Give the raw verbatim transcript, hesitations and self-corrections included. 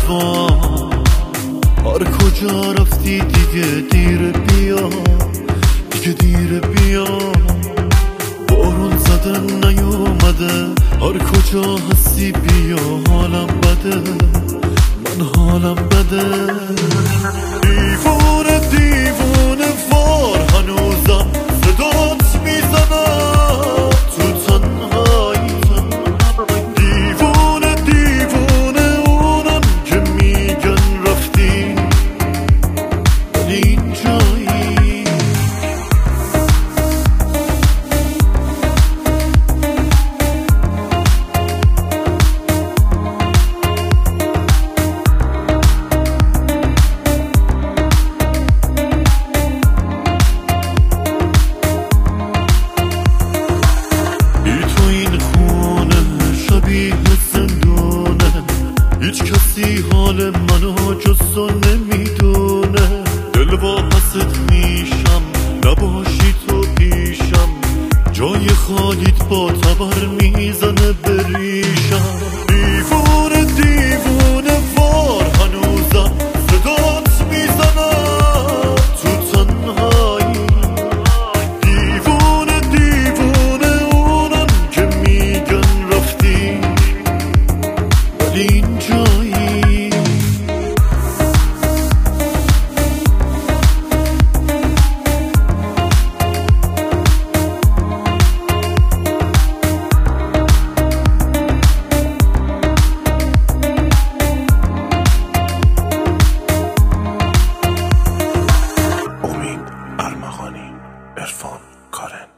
هوا هر کجا رفتی دیگه دیر بیا، دیگه دیر بیا. بارون زدن نیومده، هر کجا هستی بیا. حالم بده، من حالم بده. دیوونه دیوونه وار هنوزم صدات میزنم تو تنهایی. دیوونه دیوونه اونم که میگن رفتی ولی اینجایی. هیچ کسی حال منو جز تو نمیدونه. دل با حست میشم نباشی تو پیشم. جای خالیت با تبر میزنه بریشم. دیوونه دیوونه وار هنوزم صدات میزنم تو تنهایی. دیوونه دیوونه اونم که میگن رفتی ولی اینجایی. امید ارمغانی، عرفان کارن.